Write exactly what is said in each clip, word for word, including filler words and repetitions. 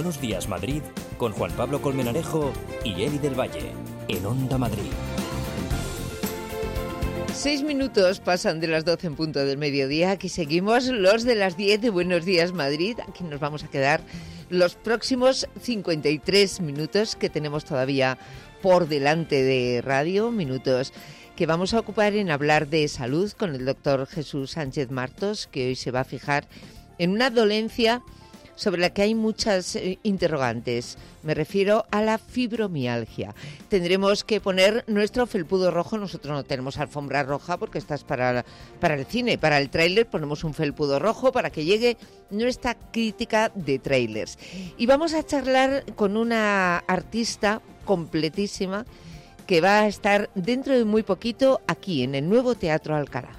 Buenos Días Madrid con Juan Pablo Colmenarejo y Eli del Valle, en Onda Madrid. Seis minutos pasan de las doce en punto del mediodía. Aquí seguimos los de las diez de Buenos Días Madrid. Aquí nos vamos a quedar los próximos cincuenta y tres minutos que tenemos todavía por delante de radio. Minutos que vamos a ocupar en hablar de salud con el doctor Jesús Sánchez Martos, que hoy se va a fijar en una dolencia sobre la que hay muchas eh, interrogantes. Me refiero a la fibromialgia. Tendremos que poner nuestro felpudo rojo. Nosotros no tenemos alfombra roja porque esta es para, para el cine. Para el tráiler ponemos un felpudo rojo para que llegue nuestra crítica de tráilers. Y vamos a charlar con una artista completísima que va a estar dentro de muy poquito aquí en el nuevo Teatro Alcalá.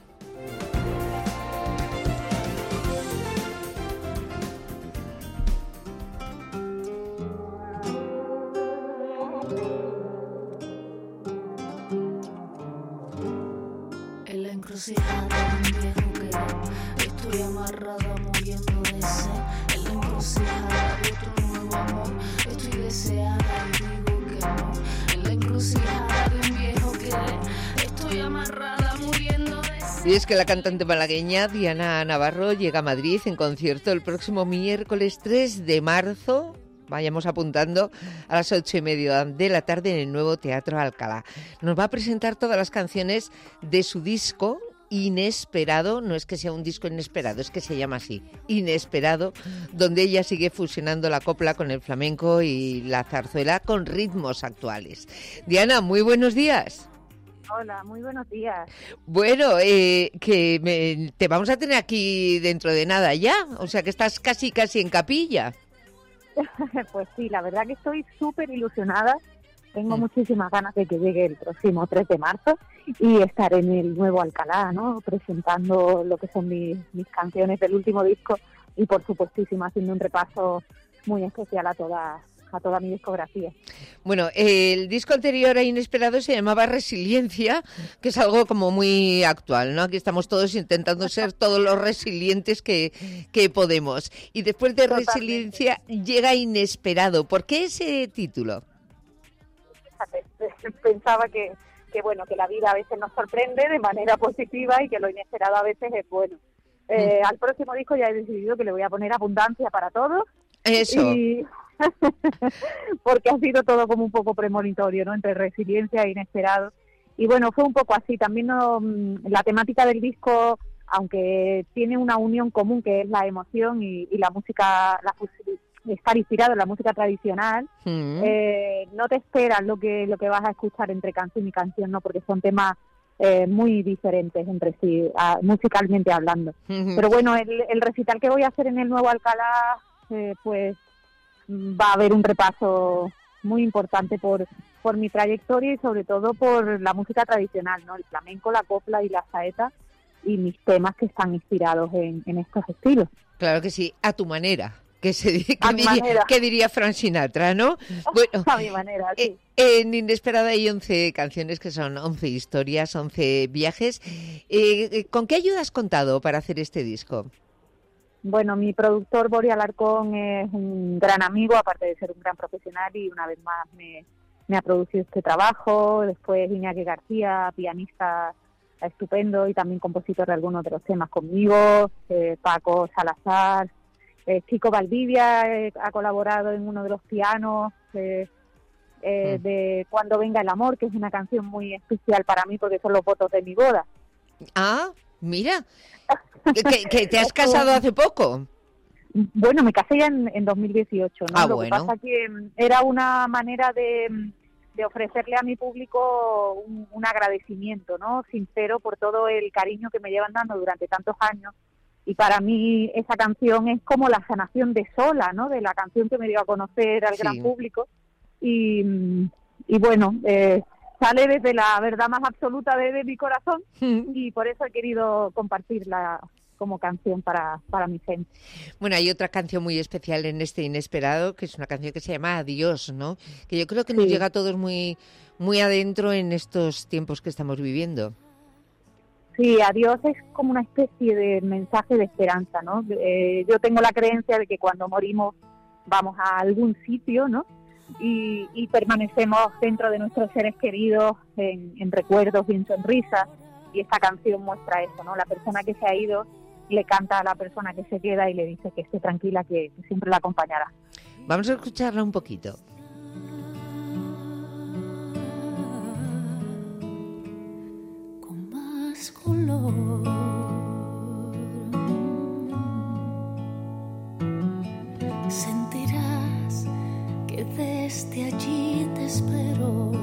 Encrucijada de un viejo que estoy amarrada muriendo de sed. En la encrucijada de otro nuevo amor estoy deseada y digo que no. En la encrucijada de un viejo que estoy amarrada muriendo de sed. Y es que la cantante malagueña Diana Navarro llega a Madrid en concierto el próximo miércoles tres de marzo. Vayamos apuntando a las ocho y media de la tarde en el nuevo Teatro Alcalá. Nos va a presentar todas las canciones de su disco Inesperado. No es que sea un disco inesperado, es que se llama así, Inesperado, donde ella sigue fusionando la copla con el flamenco y la zarzuela con ritmos actuales. Diana, muy buenos días. Hola, muy buenos días. Bueno, eh, que me, te vamos a tener aquí dentro de nada ya, o sea que estás casi casi en capilla. Pues sí, la verdad que estoy súper ilusionada. Tengo Mm. muchísimas ganas de que llegue el próximo tres de marzo y estar en el nuevo Alcalá, ¿no? Presentando lo que son mis, mis canciones del último disco y, por supuestísimo, haciendo un repaso muy especial a toda, a toda mi discografía. Bueno, el disco anterior a Inesperado se llamaba Resiliencia, que es algo como muy actual, ¿no? Aquí estamos todos intentando ser todos los resilientes que, que podemos. Y después de Totalmente. Resiliencia llega Inesperado. ¿Por qué ese título? Fíjate, pensaba que, que, bueno, que la vida a veces nos sorprende de manera positiva y que lo inesperado a veces es bueno. Eh, Mm. Al próximo disco ya he decidido que le voy a poner abundancia para todos. Eso. Y porque ha sido todo como un poco premonitorio, ¿no? Entre resiliencia e inesperado. Y bueno, fue un poco así. También no, la temática del disco, aunque tiene una unión común que es la emoción y, y la música, la, estar inspirado en la música tradicional, Mm. eh, no te esperas lo que lo que vas a escuchar entre canción y canción, ¿no? Porque son temas eh, muy diferentes entre sí, a, musicalmente hablando. Ujú. Pero bueno, el, el recital que voy a hacer en el nuevo Alcalá, eh, pues va a haber un repaso muy importante por por mi trayectoria y sobre todo por la música tradicional, ¿no? El flamenco, la copla y la saeta y mis temas que están inspirados en, en estos estilos. Claro que sí, a tu manera. Que, se, que, A mi diría, manera. que diría Frank Sinatra, ¿no? Bueno, A mi manera, sí. eh, en Inesperada hay once canciones que son once historias, once viajes. Eh, ¿Con qué ayuda has contado para hacer este disco? Bueno, mi productor Bori Alarcón es un gran amigo, aparte de ser un gran profesional, y una vez más me, me ha producido este trabajo. Después Iñaki García, pianista estupendo y también compositor de algunos de los temas conmigo, eh, Paco Salazar, eh, Chico Valdivia eh, ha colaborado en uno de los pianos eh, eh, Mm. de Cuando venga el amor, que es una canción muy especial para mí porque son los votos de mi boda. Ah, mira, que, que te has casado hace poco. Bueno, me casé ya en, en dos mil dieciocho, ¿no? Ah, Lo bueno. que pasa que mm, era una manera de, mm, de ofrecerle a mi público un, un agradecimiento, ¿no? Sincero por todo el cariño que me llevan dando durante tantos años. Y para mí esa canción es como la sanación de Sola, ¿no? De la canción que me dio a conocer al Sí. gran público. Y, mm, y bueno, eh, sale desde la verdad más absoluta de, de mi corazón y por eso he querido compartirla como canción para, para mi gente. Bueno, hay otra canción muy especial en este Inesperado, que es una canción que se llama Adiós, ¿no? Que yo creo que nos Sí. llega a todos muy, muy adentro en estos tiempos que estamos viviendo. Sí, adiós es como una especie de mensaje de esperanza, ¿no? Eh, yo tengo la creencia de que cuando morimos vamos a algún sitio, ¿no? Y, y permanecemos dentro de nuestros seres queridos en, en recuerdos y en sonrisas, y esta canción muestra eso, ¿no? La persona que se ha ido le canta a la persona que se queda y le dice que esté tranquila, que, que siempre la acompañará. Vamos a escucharla un poquito. Con más color sentirás que desde allí te espero,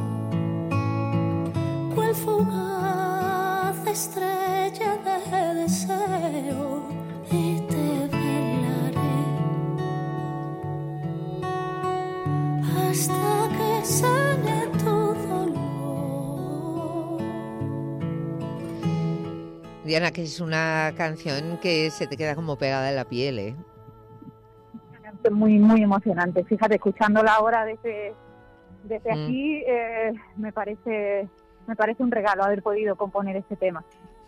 cual fugaz estrella de deseo, y te velaré hasta que sane tu dolor. Diana, que es una canción que se te queda como pegada en la piel, ¿eh? Muy, muy emocionante. Fíjate, escuchándola ahora desde, desde mm. aquí, eh, me parece me parece un regalo haber podido componer este tema.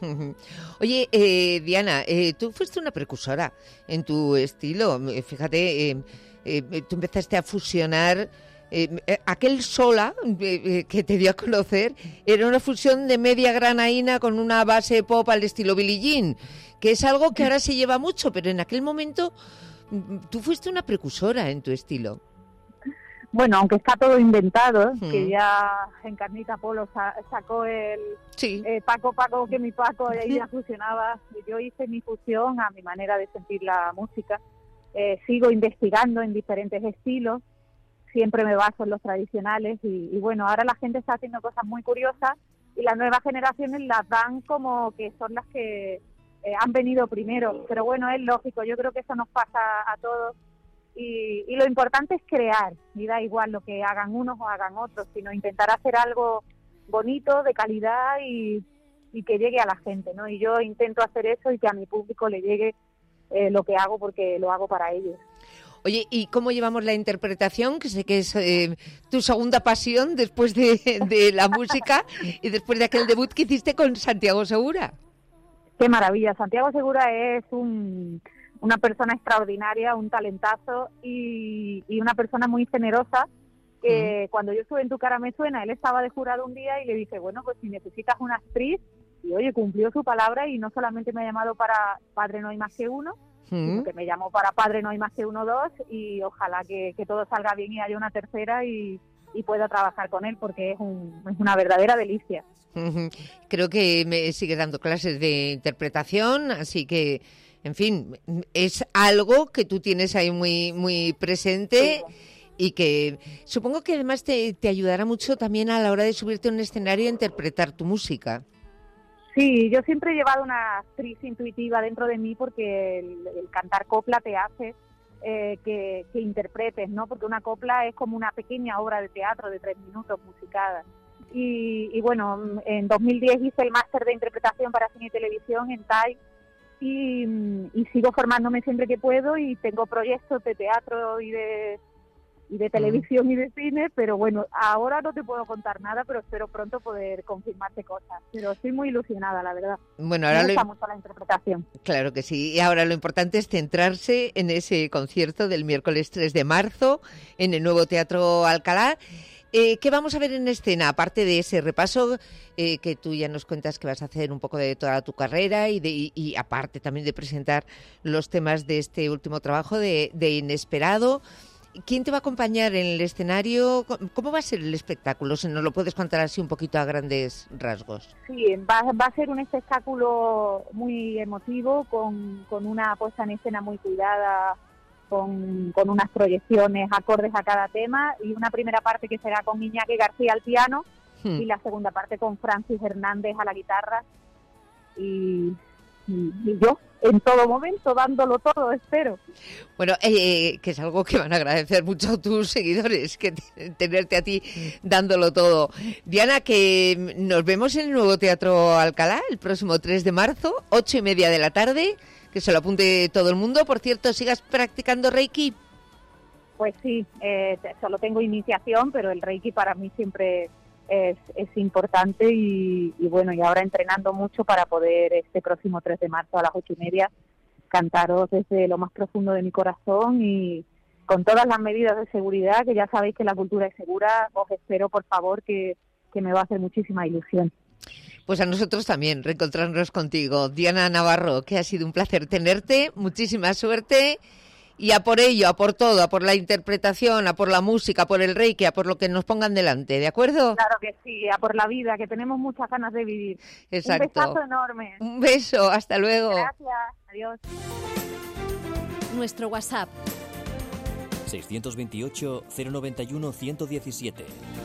Oye, eh, Diana, eh, tú fuiste una precursora en tu estilo. Fíjate, eh, eh, tú empezaste a fusionar. Eh, aquel Sola eh, que te dio a conocer era una fusión de media granaína con una base pop al estilo Billie Jean, que es algo que ahora se lleva mucho, pero en aquel momento tú fuiste una precursora en tu estilo. Bueno, aunque está todo inventado, mm. que ya Encarnita Polo sa- sacó el sí. eh, Paco Paco que mi Paco, y ahí ya fusionaba. Yo hice mi fusión a mi manera de sentir la música. Eh, sigo investigando en diferentes estilos, siempre me baso en los tradicionales y, y bueno, ahora la gente está haciendo cosas muy curiosas y las nuevas generaciones las dan como que son las que Eh, han venido primero, pero bueno, es lógico, yo creo que eso nos pasa a todos y, y lo importante es crear, y da igual lo que hagan unos o hagan otros, sino intentar hacer algo bonito, de calidad y, y que llegue a la gente, ¿no? Y yo intento hacer eso y que a mi público le llegue eh, lo que hago, porque lo hago para ellos. Oye, ¿y cómo llevamos la interpretación? Que sé que es eh, tu segunda pasión después de, de la música y después de aquel debut que hiciste con Santiago Segura. Qué maravilla. Santiago Segura es un, una persona extraordinaria, un talentazo y, y una persona muy generosa. Que mm. Cuando yo estuve en Tu cara me suena, él estaba de jurado un día y le dije, bueno, pues si necesitas una actriz, y oye, cumplió su palabra y no solamente me ha llamado para Padre no hay más que uno, mm. sino que me llamó para Padre no hay más que uno dos, y ojalá que, que todo salga bien y haya una tercera y, y pueda trabajar con él, porque es, un, es una verdadera delicia. Creo que me sigue dando clases de interpretación, así que, en fin, es algo que tú tienes ahí muy muy presente sí. Y que supongo que además te, te ayudará mucho también a la hora de subirte a un escenario e interpretar tu música. Sí, yo siempre he llevado una actriz intuitiva dentro de mí, porque el, el cantar copla te hace eh, que, que interpretes, ¿no? Porque una copla es como una pequeña obra de teatro de tres minutos musicada. Y, y bueno, en dos mil diez hice el máster de interpretación para cine y televisión en T A I y, y sigo formándome siempre que puedo, y tengo proyectos de teatro y de y de televisión mm. y de cine, pero bueno, ahora no te puedo contar nada, pero espero pronto poder confirmarte cosas. Pero estoy muy ilusionada, la verdad. Bueno, ahora me gusta lo... mucho la interpretación. Claro que sí. Y ahora lo importante es centrarse en ese concierto del miércoles tres de marzo en el nuevo Teatro Alcalá. Eh, ¿Qué vamos a ver en escena? Aparte de ese repaso eh, que tú ya nos cuentas que vas a hacer un poco de toda tu carrera y, de, y, y aparte también de presentar los temas de este último trabajo de, de Inesperado. ¿Quién te va a acompañar en el escenario? ¿Cómo va a ser el espectáculo? Si nos lo puedes contar así un poquito a grandes rasgos. Sí, va, va a ser un espectáculo muy emotivo, con, con una puesta en escena muy cuidada, Con, con unas proyecciones acordes a cada tema, y una primera parte que será con Iñaki García al piano hmm. y la segunda parte con Francis Hernández a la guitarra y, y, y yo en todo momento dándolo todo, espero. Bueno, eh, que es algo que van a agradecer mucho tus seguidores, que t- tenerte a ti dándolo todo. Diana, que nos vemos en el nuevo Teatro Alcalá el próximo tres de marzo, ocho y media de la tarde. Que se lo apunte todo el mundo. Por cierto, ¿sigas practicando Reiki? Pues sí, eh, solo tengo iniciación, pero el Reiki para mí siempre es, es importante y, y bueno, y ahora entrenando mucho para poder este próximo tres de marzo a las ocho y media cantaros desde lo más profundo de mi corazón y, con todas las medidas de seguridad, que ya sabéis que la cultura es segura. Os espero, por favor, que, que me va a hacer muchísima ilusión. Pues a nosotros también, reencontrarnos contigo. Diana Navarro, que ha sido un placer tenerte, muchísima suerte, y a por ello, a por todo, a por la interpretación, a por la música, a por el reiki, a por lo que nos pongan delante, ¿de acuerdo? Claro que sí, a por la vida, que tenemos muchas ganas de vivir. Exacto. Un besazo enorme. Un beso, hasta luego. Gracias, adiós. Nuestro WhatsApp. seiscientos veintiocho, cero noventa y uno, ciento diecisiete.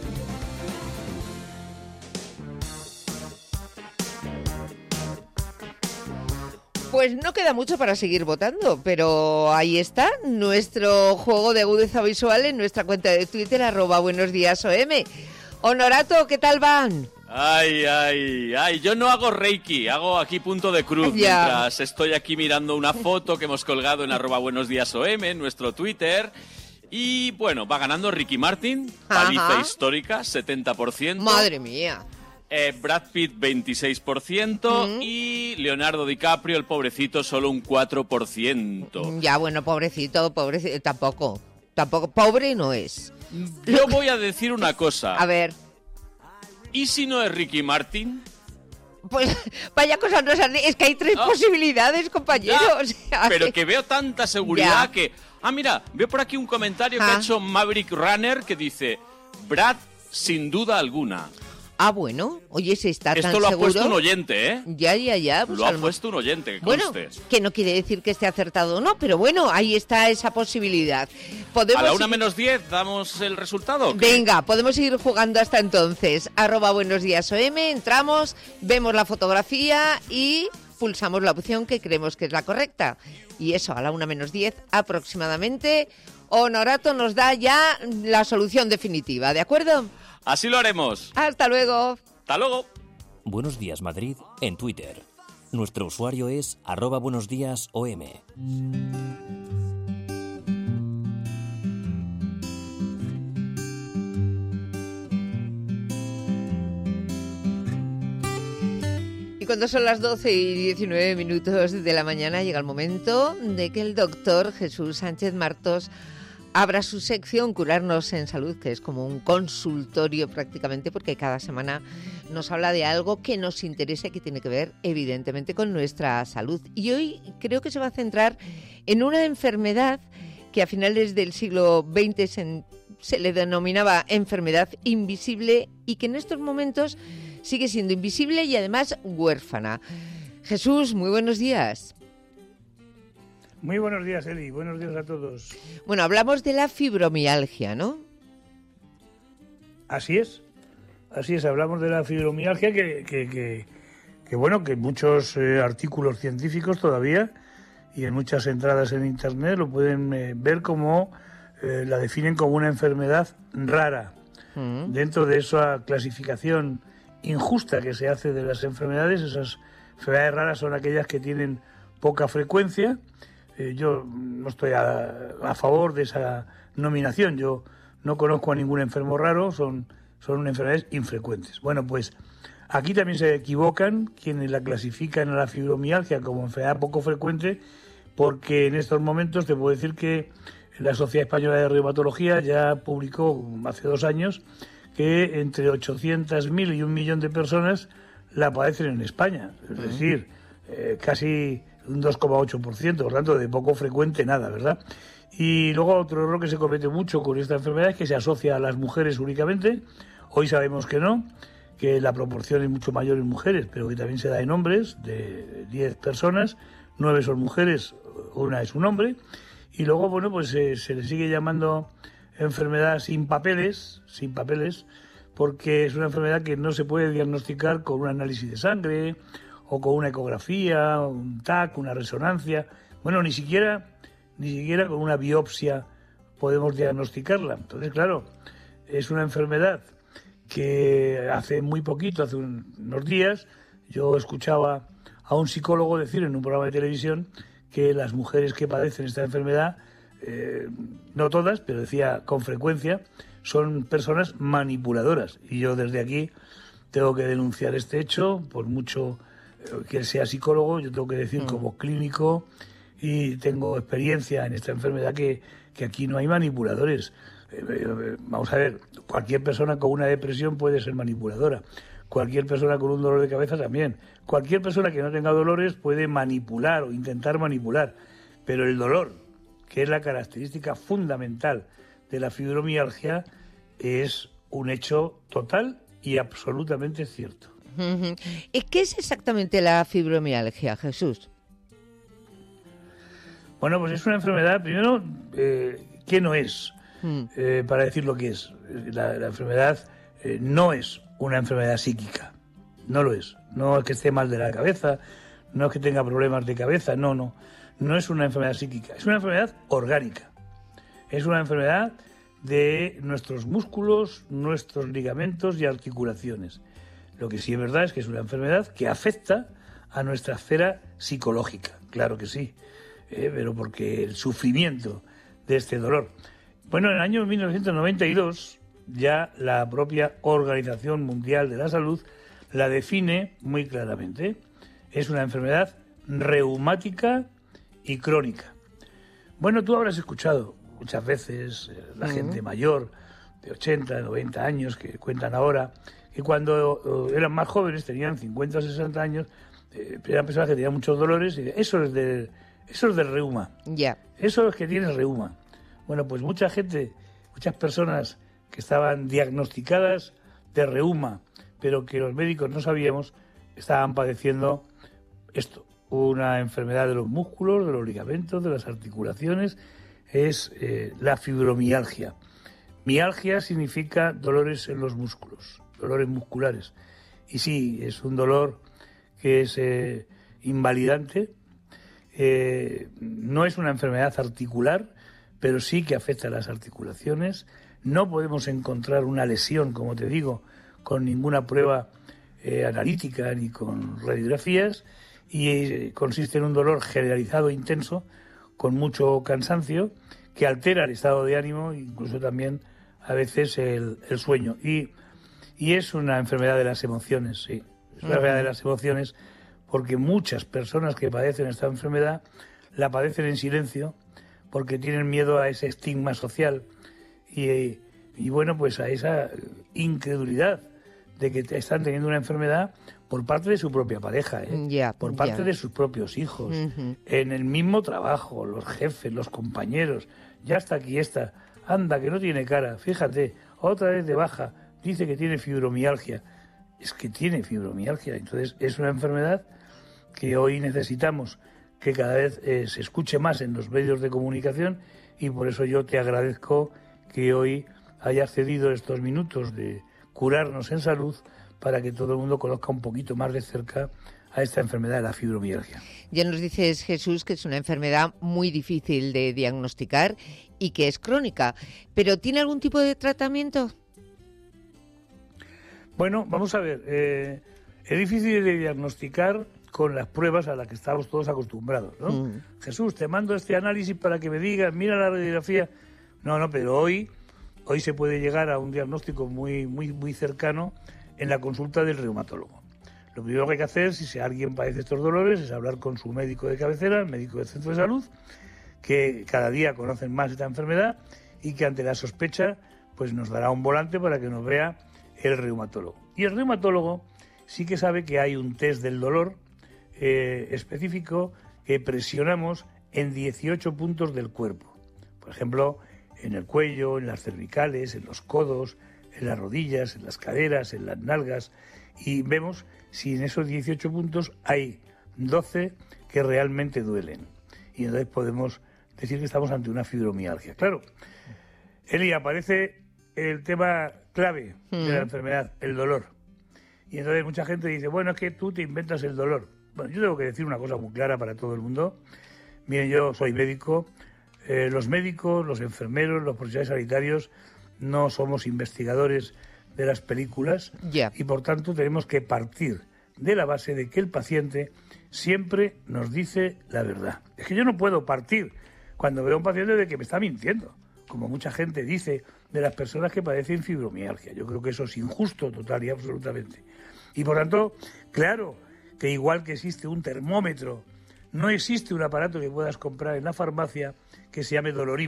Pues no queda mucho para seguir votando, pero ahí está nuestro juego de agudeza visual en nuestra cuenta de Twitter, arroba buenos días O M. Honorato, ¿qué tal van? Ay, ay, ay, yo no hago reiki, hago aquí punto de cruz, ya. Mientras estoy aquí mirando una foto que hemos colgado en arroba buenos días O M, en nuestro Twitter. Y bueno, va ganando Ricky Martin, paliza Ajá. histórica, setenta por ciento. Madre mía. Eh, Brad Pitt, veintiséis por ciento. Mm. Y Leonardo DiCaprio, el pobrecito, solo un cuatro por ciento. Ya, bueno, pobrecito, pobrecito, tampoco. Tampoco, pobre no es. Yo voy a decir una cosa. A ver, ¿Y si no es Ricky Martin? pues vaya cosa, no, es que hay tres No. posibilidades, compañero. Ya, o sea, pero que veo tanta seguridad Ya. que... Ah, mira, veo por aquí un comentario que Ah. ha hecho Maverick Runner que dice: Brad, sin duda alguna. Ah, bueno, oye, si está tan Esto lo ha seguro. puesto un oyente, ¿eh? Ya, ya, ya. Pues Lo a ha lo puesto un oyente, que Bueno, conste. que no quiere decir que esté acertado o no, pero bueno, ahí está esa posibilidad. Podemos A la una ir- menos diez damos el resultado. ¿o qué? Venga, podemos ir jugando hasta entonces. Arroba buenos días O M, entramos, vemos la fotografía y pulsamos la opción que creemos que es la correcta. Y eso, a la una menos diez aproximadamente, Honorato nos da ya la solución definitiva, ¿de acuerdo? Así lo haremos. Hasta luego. Hasta luego. Buenos días Madrid en Twitter. Nuestro usuario es arroba buenos días O M. Y cuando son las doce y diecinueve minutos de la mañana llega el momento de que el doctor Jesús Sánchez Martos abra su sección Curarnos en Salud, que es como un consultorio prácticamente, porque cada semana nos habla de algo que nos interesa y que tiene que ver evidentemente con nuestra salud. Y hoy creo que se va a centrar en una enfermedad que a finales del siglo veinte se, se le denominaba enfermedad invisible y que en estos momentos sigue siendo invisible y además huérfana. Jesús, muy buenos días. Muy buenos días, Eli. Buenos días a todos. Bueno, hablamos de la fibromialgia, ¿no? Así es. Así es. Hablamos de la fibromialgia que, que, que, que bueno, que muchos eh, artículos científicos todavía y en muchas entradas en Internet lo pueden eh, ver como, eh, la definen como una enfermedad rara. Mm. Dentro de esa clasificación injusta que se hace de las enfermedades, esas enfermedades raras son aquellas que tienen poca frecuencia. Eh, yo no estoy a, a favor de esa nominación. Yo no conozco a ningún enfermo raro, son, son enfermedades infrecuentes. Bueno, pues aquí también se equivocan quienes la clasifican a la fibromialgia como enfermedad poco frecuente, porque en estos momentos te puedo decir que la Sociedad Española de Reumatología ya publicó hace dos años que entre ochocientas mil y un millón de personas la padecen en España. Es decir, eh, casi un dos coma ocho por ciento, por tanto, de poco frecuente nada, ¿verdad? Y luego otro error que se comete mucho con esta enfermedad es que se asocia a las mujeres únicamente. Hoy sabemos que no, que la proporción es mucho mayor en mujeres, pero que también se da en hombres, de diez personas, nueve son mujeres, una es un hombre. Y luego, bueno, pues eh, se le sigue llamando enfermedad sin papeles, sin papeles, porque es una enfermedad que no se puede diagnosticar con un análisis de sangre o con una ecografía, un T A C, una resonancia. Bueno, ni siquiera, ni siquiera con una biopsia podemos diagnosticarla. Entonces, claro, es una enfermedad que hace muy poquito, hace unos días, yo escuchaba a un psicólogo decir en un programa de televisión que las mujeres que padecen esta enfermedad, eh, no todas, pero decía con frecuencia, son personas manipuladoras. Y yo desde aquí tengo que denunciar este hecho, por mucho que él sea psicólogo, yo tengo que decir como clínico y tengo experiencia en esta enfermedad que, que aquí no hay manipuladores. Eh, eh, vamos a ver, cualquier persona con una depresión puede ser manipuladora. Cualquier persona con un dolor de cabeza también. Cualquier persona que no tenga dolores puede manipular o intentar manipular. Pero el dolor, que es la característica fundamental de la fibromialgia, es un hecho total y absolutamente cierto. ¿Qué es exactamente la fibromialgia, Jesús? Bueno, pues es una enfermedad, primero, eh, ¿qué no es? Mm. Eh, para decir lo que es. La, la enfermedad eh, no es una enfermedad psíquica, no lo es. No es que esté mal de la cabeza, no es que tenga problemas de cabeza, no, no. No es una enfermedad psíquica, es una enfermedad orgánica. Es una enfermedad de nuestros músculos, nuestros ligamentos y articulaciones. Lo que sí es verdad es que es una enfermedad que afecta a nuestra esfera psicológica, claro que sí, eh, pero porque el sufrimiento de este dolor. Bueno, en el año mil novecientos noventa y dos ya la propia Organización Mundial de la Salud la define muy claramente. Es una enfermedad reumática y crónica. Bueno, tú habrás escuchado muchas veces eh, la uh-huh. gente mayor de ochenta, noventa años que cuentan ahora que cuando eh, eran más jóvenes, tenían cincuenta o sesenta años, eh, eran personas que tenían muchos dolores y eso es del, eso es del reuma. Ya. Yeah. Eso es que tienes reuma. Bueno, pues mucha gente, muchas personas que estaban diagnosticadas de reuma, pero que los médicos no sabíamos, estaban padeciendo esto, una enfermedad de los músculos, de los ligamentos, de las articulaciones, es eh, la fibromialgia. Mialgia significa dolores en los músculos, dolores musculares. Y sí, es un dolor que es eh, invalidante, eh, no es una enfermedad articular, pero sí que afecta a las articulaciones. No podemos encontrar una lesión, como te digo, con ninguna prueba eh, analítica ni con radiografías, y eh, consiste en un dolor generalizado e intenso, con mucho cansancio, que altera el estado de ánimo, incluso también a veces el, el sueño. Y, y es una enfermedad de las emociones, sí. Es una enfermedad de las emociones, porque muchas personas que padecen esta enfermedad la padecen en silencio, porque tienen miedo a ese estigma social y, y bueno, pues a esa incredulidad de que están teniendo una enfermedad por parte de su propia pareja, ¿eh? yeah, por parte yeah. de sus propios hijos, uh-huh. en el mismo trabajo, los jefes, los compañeros, ya está aquí esta, anda que no tiene cara, fíjate, otra vez de baja, dice que tiene fibromialgia, es que tiene fibromialgia, entonces es una enfermedad que hoy necesitamos que cada vez eh, se escuche más en los medios de comunicación, y por eso yo te agradezco que hoy hayas cedido estos minutos de curarnos en salud para que todo el mundo conozca un poquito más de cerca a esta enfermedad de la fibromialgia. Ya nos dices, Jesús, que es una enfermedad muy difícil de diagnosticar y que es crónica, pero ¿tiene algún tipo de tratamiento? Bueno, vamos a ver, eh, es difícil de diagnosticar con las pruebas a las que estamos todos acostumbrados, ¿no? Mm. Jesús, te mando este análisis para que me digas, mira la radiografía. No, no, pero hoy, hoy se puede llegar a un diagnóstico muy, muy, muy cercano en la consulta del reumatólogo. Lo primero que hay que hacer, si alguien padece estos dolores, es hablar con su médico de cabecera, el médico del centro de salud, que cada día conocen más esta enfermedad y que ante la sospecha pues nos dará un volante para que nos vea el reumatólogo. Y el reumatólogo sí que sabe que hay un test del dolor eh, específico que presionamos en dieciocho puntos del cuerpo. Por ejemplo, en el cuello, en las cervicales, en los codos, en las rodillas, en las caderas, en las nalgas, y vemos si en esos dieciocho puntos hay doce que realmente duelen. Y entonces podemos decir que estamos ante una fibromialgia. Claro, Eli, aparece el tema clave de la enfermedad, el dolor. Y entonces mucha gente dice, bueno, es que tú te inventas el dolor. Bueno, yo tengo que decir una cosa muy clara para todo el mundo. Miren, yo soy médico. Eh, los médicos, los enfermeros, los profesionales sanitarios no somos investigadores de las películas, yeah. y por tanto tenemos que partir de la base de que el paciente siempre nos dice la verdad. Es que yo no puedo partir cuando veo a un paciente de que me está mintiendo, como mucha gente dice de las personas que padecen fibromialgia. Yo creo que eso es injusto total y absolutamente. Y por tanto, claro que igual que existe un termómetro, no existe un aparato que puedas comprar en la farmacia que se llame dolorímetro.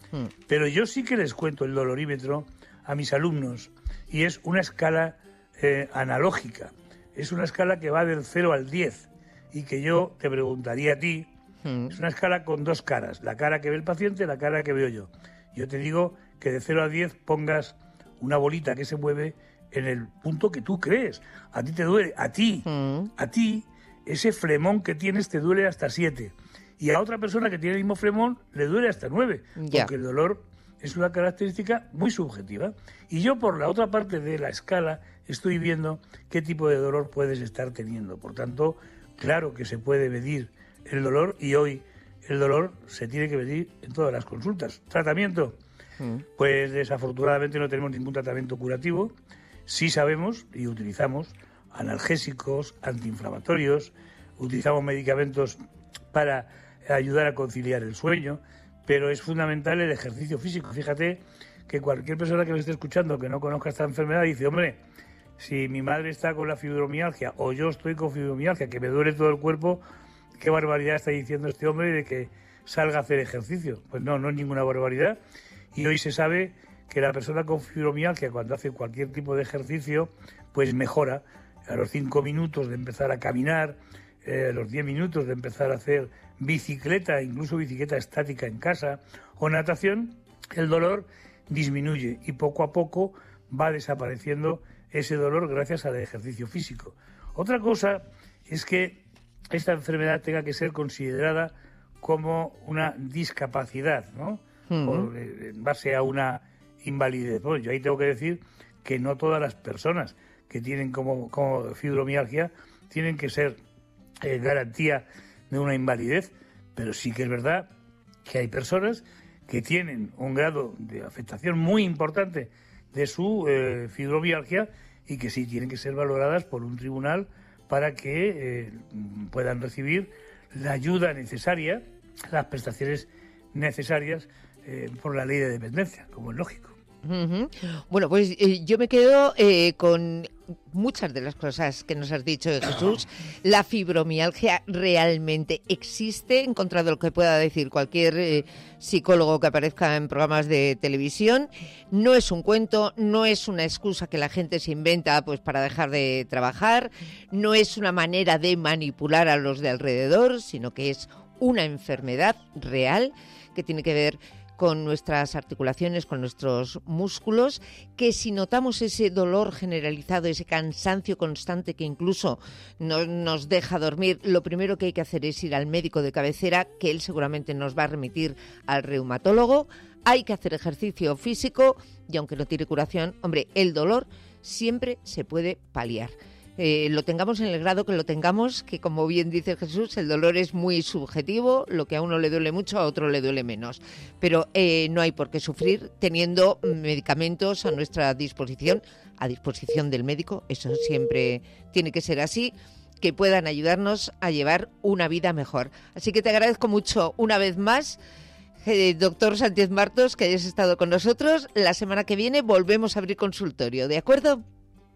Mm. Pero yo sí que les cuento el dolorímetro a mis alumnos y es una escala eh, analógica. Es una escala que va del cero al diez y que yo te preguntaría a ti. Mm. Es una escala con dos caras, la cara que ve el paciente y la cara que veo yo. Yo te digo que de cero a diez pongas una bolita que se mueve en el punto que tú crees. A ti te duele, a ti, Mm. a ti, ese flemón que tienes te duele hasta siete. Y a otra persona que tiene el mismo flemón le duele hasta nueve. Ya. Porque el dolor es una característica muy subjetiva. Y yo por la otra parte de la escala estoy viendo qué tipo de dolor puedes estar teniendo. Por tanto, claro que se puede medir el dolor y hoy el dolor se tiene que medir en todas las consultas. ¿Tratamiento? Mm. Pues desafortunadamente no tenemos ningún tratamiento curativo. Sí sabemos y utilizamos analgésicos, antiinflamatorios, utilizamos medicamentos para ayudar a conciliar el sueño, pero es fundamental el ejercicio físico. Fíjate que cualquier persona que me esté escuchando que no conozca esta enfermedad dice, hombre, si mi madre está con la fibromialgia o yo estoy con fibromialgia, que me duele todo el cuerpo, qué barbaridad está diciendo este hombre de que salga a hacer ejercicio. Pues no, no es ninguna barbaridad. Y hoy se sabe que la persona con fibromialgia, cuando hace cualquier tipo de ejercicio, pues mejora. A los cinco minutos de empezar a caminar, eh, a los diez minutos de empezar a hacer bicicleta, incluso bicicleta estática en casa, o natación, el dolor disminuye y poco a poco va desapareciendo ese dolor gracias al ejercicio físico. Otra cosa es que esta enfermedad tenga que ser considerada como una discapacidad, ¿no? Mm. Por, eh, en base a una invalidez. Bueno, yo ahí tengo que decir que no todas las personas que tienen como, como fibromialgia tienen que ser eh, garantía de una invalidez, pero sí que es verdad que hay personas que tienen un grado de afectación muy importante de su eh, fibromialgia y que sí tienen que ser valoradas por un tribunal para que eh, puedan recibir la ayuda necesaria, las prestaciones necesarias eh, por la ley de dependencia, como es lógico. Uh-huh. Bueno, pues eh, yo me quedo eh, con muchas de las cosas que nos has dicho, Jesús. La fibromialgia realmente existe, en contra de lo que pueda decir cualquier eh, psicólogo que aparezca en programas de televisión. No es un cuento, no es una excusa que la gente se inventa pues para dejar de trabajar, no es una manera de manipular a los de alrededor, sino que es una enfermedad real que tiene que ver con nuestras articulaciones, con nuestros músculos, que si notamos ese dolor generalizado, ese cansancio constante que incluso no nos deja dormir, lo primero que hay que hacer es ir al médico de cabecera, que él seguramente nos va a remitir al reumatólogo. Hay que hacer ejercicio físico y aunque no tiene curación, hombre, el dolor siempre se puede paliar. Eh, lo tengamos en el grado que lo tengamos, que como bien dice Jesús, el dolor es muy subjetivo, lo que a uno le duele mucho, a otro le duele menos. Pero eh, no hay por qué sufrir teniendo medicamentos a nuestra disposición, a disposición del médico, eso siempre tiene que ser así, que puedan ayudarnos a llevar una vida mejor. Así que te agradezco mucho una vez más, eh, doctor Sánchez Martos, que hayas estado con nosotros. La semana que viene volvemos a abrir consultorio, ¿de acuerdo?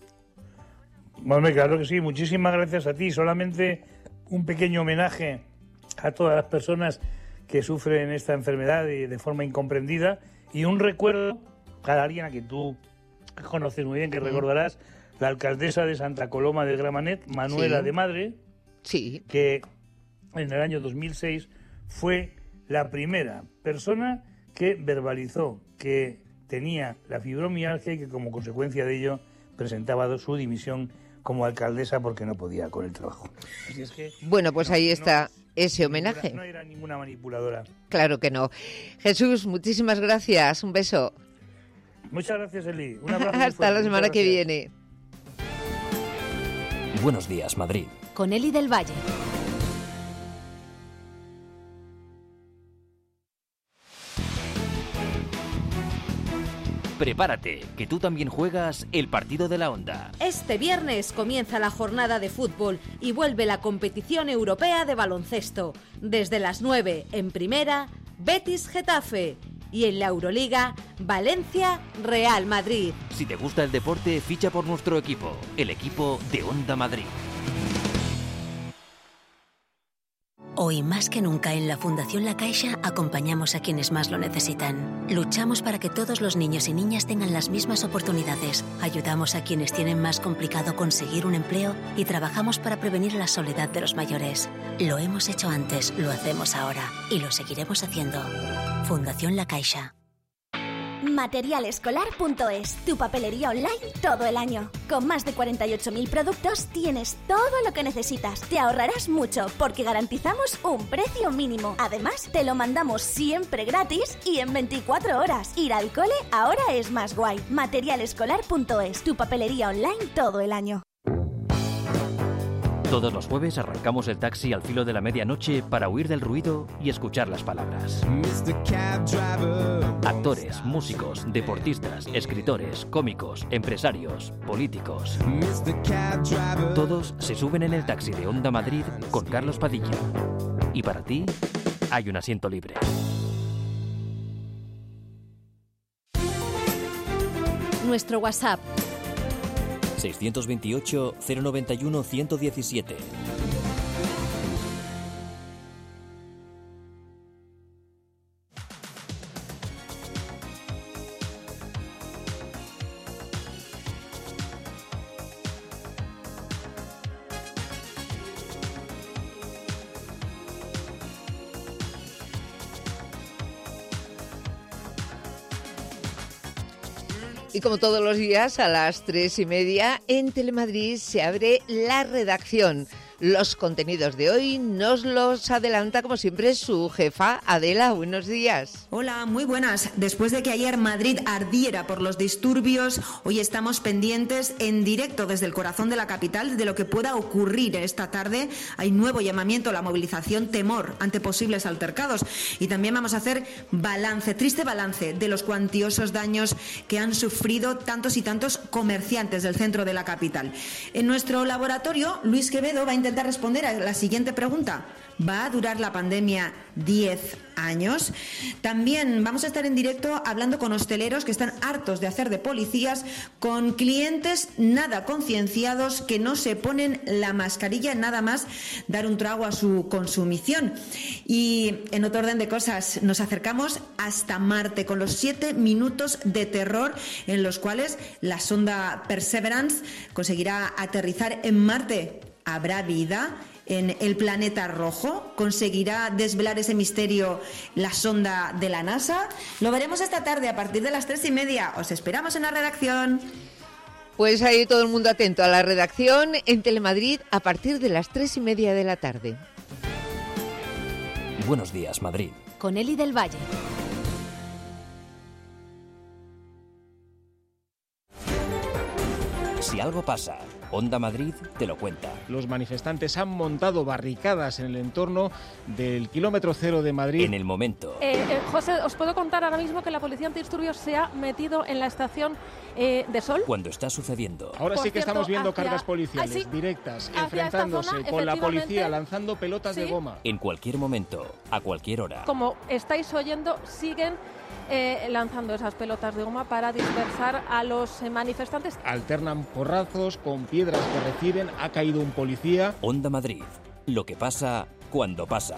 Bueno, claro que sí, muchísimas gracias a ti. Solamente un pequeño homenaje a todas las personas que sufren esta enfermedad de, de forma incomprendida y un recuerdo a alguien a que tú conoces muy bien, que recordarás, la alcaldesa de Santa Coloma de Gramenet, Manuela Sí. de Madre, Sí. que en el año dos mil seis fue la primera persona que verbalizó que tenía la fibromialgia y que como consecuencia de ello presentaba su dimisión como alcaldesa porque no podía con el trabajo. Así es que, Bueno, pues no, ahí no está es ese ninguna- homenaje. no era ninguna manipuladora. Claro que no. Jesús, muchísimas gracias. Un beso. Muchas gracias, Eli. Un abrazo muy Hasta fuerte. la semana Muchas que gracias. viene. Buenos días, Madrid. Con Eli del Valle. Prepárate, que tú también juegas el partido de la Onda. Este viernes comienza la jornada de fútbol y vuelve la competición europea de baloncesto. Desde las nueve en primera, Betis Getafe. Y en la Euroliga, Valencia Real Madrid. Si te gusta el deporte, ficha por nuestro equipo, el equipo de Onda Madrid. Hoy más que nunca en la Fundación La Caixa acompañamos a quienes más lo necesitan. Luchamos para que todos los niños y niñas tengan las mismas oportunidades. Ayudamos a quienes tienen más complicado conseguir un empleo y trabajamos para prevenir la soledad de los mayores. Lo hemos hecho antes, lo hacemos ahora y lo seguiremos haciendo. Fundación La Caixa. material escolar punto es, tu papelería online todo el año. Con más de cuarenta y ocho mil productos tienes todo lo que necesitas. Te ahorrarás mucho porque garantizamos un precio mínimo. Además, te lo mandamos siempre gratis y en veinticuatro horas. Ir al cole ahora es más guay. material escolar punto es, tu papelería online todo el año. Todos los jueves arrancamos el taxi al filo de la medianoche para huir del ruido y escuchar las palabras. Actores, músicos, deportistas, escritores, cómicos, empresarios, políticos. Todos se suben en el taxi de Onda Madrid con Carlos Padilla. Y para ti, hay un asiento libre. Nuestro WhatsApp seiscientos veintiocho, cero noventa y uno, ciento diecisiete. Y como todos los días, a las tres y media, en Telemadrid se abre la redacción. Los contenidos de hoy nos los adelanta, como siempre, su jefa, Adela. Buenos días. Hola, muy buenas. Después de que ayer Madrid ardiera por los disturbios, hoy estamos pendientes en directo desde el corazón de la capital de lo que pueda ocurrir esta tarde. Hay nuevo llamamiento a la movilización, temor ante posibles altercados. Y también vamos a hacer balance, triste balance, de los cuantiosos daños que han sufrido tantos y tantos comerciantes del centro de la capital. En nuestro laboratorio, Luis Quevedo va a intentar responder a la siguiente pregunta. ¿Va a durar la pandemia diez años? También vamos a estar en directo hablando con hosteleros que están hartos de hacer de policías, con clientes nada concienciados que no se ponen la mascarilla nada más dar un trago a su consumición. Y en otro orden de cosas, nos acercamos hasta Marte con los siete minutos de terror en los cuales la sonda Perseverance conseguirá aterrizar en Marte. ¿Habrá vida en el planeta rojo? ¿Conseguirá desvelar ese misterio la sonda de la NASA? Lo veremos esta tarde a partir de las tres y media. Os esperamos en la redacción. Pues ahí todo el mundo atento a la redacción en Telemadrid a partir de las tres y media de la tarde. Buenos días, Madrid. Con Eli del Valle. Si algo pasa, Onda Madrid te lo cuenta. Los manifestantes han montado barricadas en el entorno del kilómetro cero de Madrid. En el momento. Eh, eh, José, os puedo contar ahora mismo que la policía antidisturbios se ha metido en la estación eh, de Sol. Cuando está sucediendo. Ahora Por sí que cierto, estamos viendo hacia... cargas policiales ah, sí, directas, hacia enfrentándose zona, con la policía, lanzando pelotas sí. de goma. En cualquier momento, a cualquier hora. Como estáis oyendo, siguen Eh, lanzando esas pelotas de goma para dispersar a los eh, manifestantes. Alternan porrazos con piedras que reciben. Ha caído un policía. Onda Madrid. Lo que pasa cuando pasa.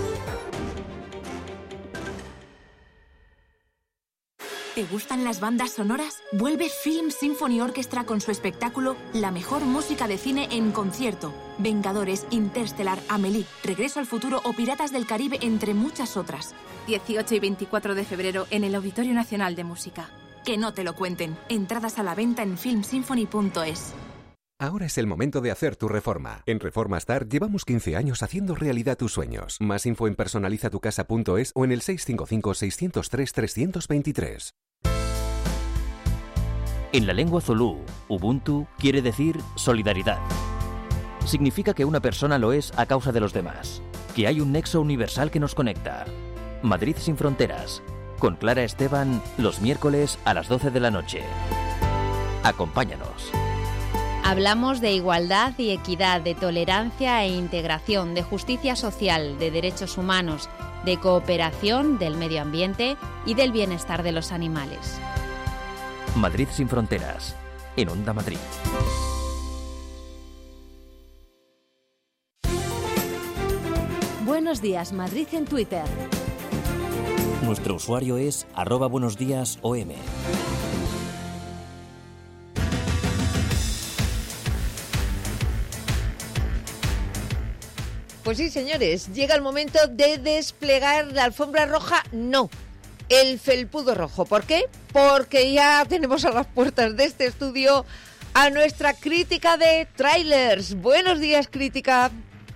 ¿Te gustan las bandas sonoras? Vuelve Film Symphony Orchestra con su espectáculo La mejor música de cine en concierto. Vengadores, Interstellar, Amélie, Regreso al futuro o Piratas del Caribe, entre muchas otras. dieciocho y veinticuatro de febrero en el Auditorio Nacional de Música. Que no te lo cuenten. Entradas a la venta en film symphony punto es. Ahora es el momento de hacer tu reforma. En Reforma Star llevamos quince años haciendo realidad tus sueños. Más info en personaliza tu casa punto es o en el seis cinco cinco, seis cero tres, tres dos tres. En la lengua zulú, Ubuntu quiere decir solidaridad. Significa que una persona lo es a causa de los demás, que hay un nexo universal que nos conecta. Madrid sin fronteras, con Clara Esteban, los miércoles a las doce de la noche. Acompáñanos. Hablamos de igualdad y equidad, de tolerancia e integración, de justicia social, de derechos humanos, de cooperación, del medio ambiente y del bienestar de los animales. Madrid sin fronteras, en Onda Madrid. Buenos Buenos Días Madrid en Twitter. Nuestro usuario es arroba buenos días O M. Pues sí, señores, llega el momento de desplegar la alfombra roja. No, el felpudo rojo. ¿Por qué? Porque ya tenemos a las puertas de este estudio a nuestra crítica de trailers. Buenos días, crítica.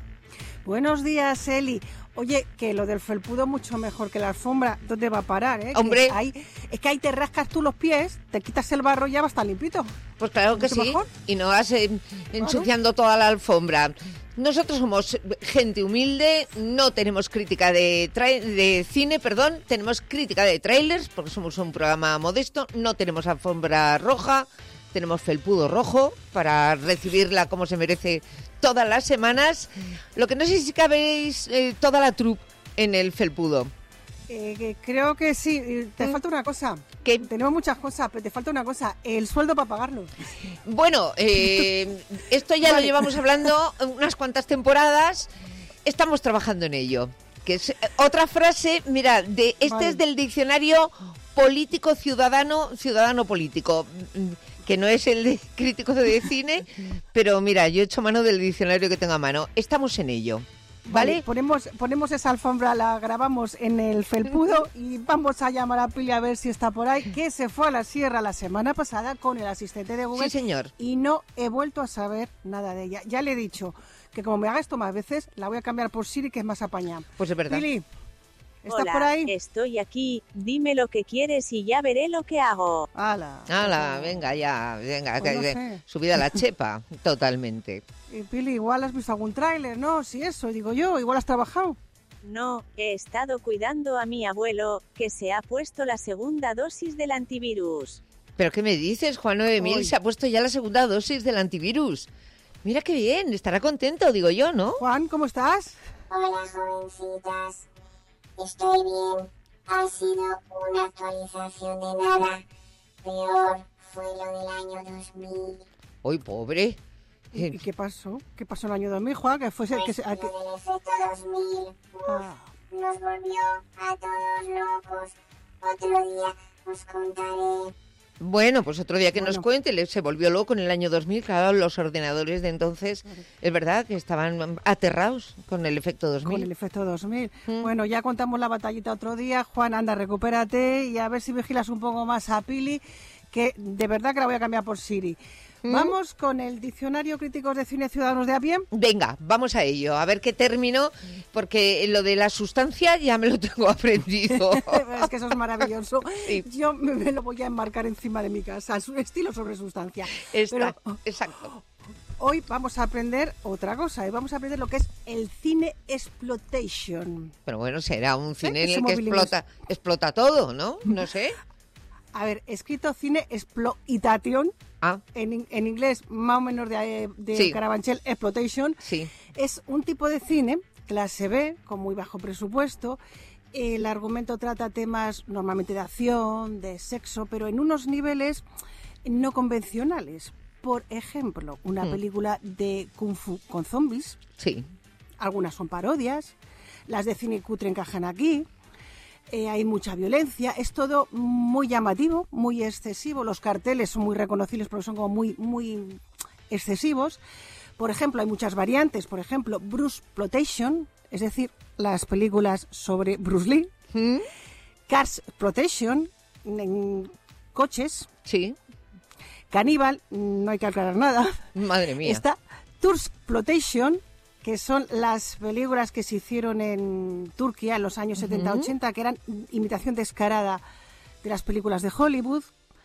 Buenos días, Eli. Oye, que lo del felpudo mucho mejor que la alfombra. ¿Dónde va a parar, eh? Hombre. Que ahí, es que ahí te rascas tú los pies, te quitas el barro y ya va a estar limpito. Pues claro que sí. Mejor. Y no vas eh, ensuciando claro. toda la alfombra. Nosotros somos gente humilde, no tenemos crítica de, tra- de cine, perdón, tenemos crítica de trailers, porque somos un programa modesto, no tenemos alfombra roja, tenemos felpudo rojo para recibirla como se merece todas las semanas. Lo que no sé si cabéis eh, toda la troupe en el felpudo. Eh, creo que sí. Te ¿Mm? falta una cosa. ¿Qué? Tenemos muchas cosas, pero te falta una cosa. El sueldo para pagarlo. Bueno, eh, esto ya vale. lo llevamos hablando unas cuantas temporadas. Estamos trabajando en ello. Que es otra frase, mira, de este vale. es del diccionario político ciudadano, ciudadano político, que no es el de crítico de cine, pero mira, yo he hecho mano del diccionario que tengo a mano. Estamos en ello. ¿Vale? Vale, ponemos, ponemos esa alfombra, la grabamos en el felpudo y vamos a llamar a Pili a ver si está por ahí, que se fue a la sierra la semana pasada con el asistente de Google. Sí, señor. Y no he vuelto a saber nada de ella. Ya le he dicho que como me haga esto más veces, la voy a cambiar por Siri, que es más apañada. Pues es verdad. Pili, ¿estás Hola, por ahí? Estoy aquí. Dime lo que quieres y ya veré lo que hago. ¡Hala! ¡Hala! Venga, ya, venga. Pues no que, sé. Subida a la chepa, totalmente. Y Pili, igual has visto algún tráiler, ¿no? Si eso, digo yo, igual has trabajado. No, he estado cuidando a mi abuelo, que se ha puesto la segunda dosis del antivirus. ¿Pero qué me dices, Juan nueve mil? Se ha puesto ya la segunda dosis del antivirus. Mira qué bien, estará contento, digo yo, ¿no? Juan, ¿cómo estás? Hola, jovencitas. Estoy bien. Ha sido una actualización de nada. Peor fue lo del año dos mil. ¡Ay, pobre! ¿Y qué pasó? ¿Qué pasó en el año dos mil, Juan? ¿Qué fue? Pues que se, lo a, que... del efecto dos mil. Uf, ah. Nos volvió a todos locos. Otro día os contaré. Bueno, pues otro día que bueno. nos cuente. Se volvió loco en el año dos mil. Claro, los ordenadores de entonces, claro. es verdad que estaban aterrados con el efecto dos mil. Con el efecto dos mil. Mm. Bueno, ya contamos la batallita otro día. Juan, anda, recupérate y a ver si vigilas un poco más a Pili, que de verdad que la voy a cambiar por Siri. ¿Mm? Vamos con el Diccionario Críticos de Cine Ciudadanos de a pie. Venga, vamos a ello. A ver qué término, porque lo de la sustancia ya me lo tengo aprendido. Es que eso es maravilloso. Sí. Yo me, me lo voy a enmarcar encima de mi casa. Su estilo sobre sustancia. Está, Pero, exacto. Hoy vamos a aprender otra cosa. ¿eh? Vamos a aprender lo que es el cine exploitation. Pero bueno, será un cine ¿Eh? en el que explota, explota todo, ¿no? No sé. A ver, escrito cine exploitation. Ah. En, en inglés, más o menos de, de sí. Carabanchel, exploitation. Sí. Es un tipo de cine, clase B, con muy bajo presupuesto. El argumento trata temas normalmente de acción, de sexo, pero en unos niveles no convencionales. Por ejemplo, una mm. película de Kung Fu con zombies. Sí. Algunas son parodias. Las de cine cutre encajan aquí. Eh, hay mucha violencia, es todo muy llamativo, muy excesivo, los carteles son muy reconocibles porque son como muy, muy excesivos. Por ejemplo, hay muchas variantes, por ejemplo, Bruce Plotation, es decir, las películas sobre Bruce Lee, ¿Mm? Cars Plotation, en coches, sí. Caníbal, no hay que aclarar nada. Madre mía. Está Tours Plotation, que son las películas que se hicieron en Turquía en los años setenta ochenta, que eran imitación descarada de las películas de Hollywood.